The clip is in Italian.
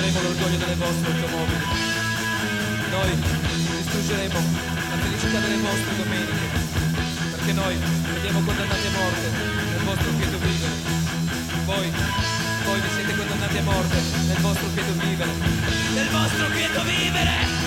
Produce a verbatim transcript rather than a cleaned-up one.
distruggeremo l'orgoglio delle vostre automobili. Noi distruggeremo la felicità delle vostre domeniche, perché noi vediamo condannati a morte nel vostro quieto vivere. Voi, voi vi siete condannati a morte nel vostro quieto vivere. Nel vostro quieto vivere!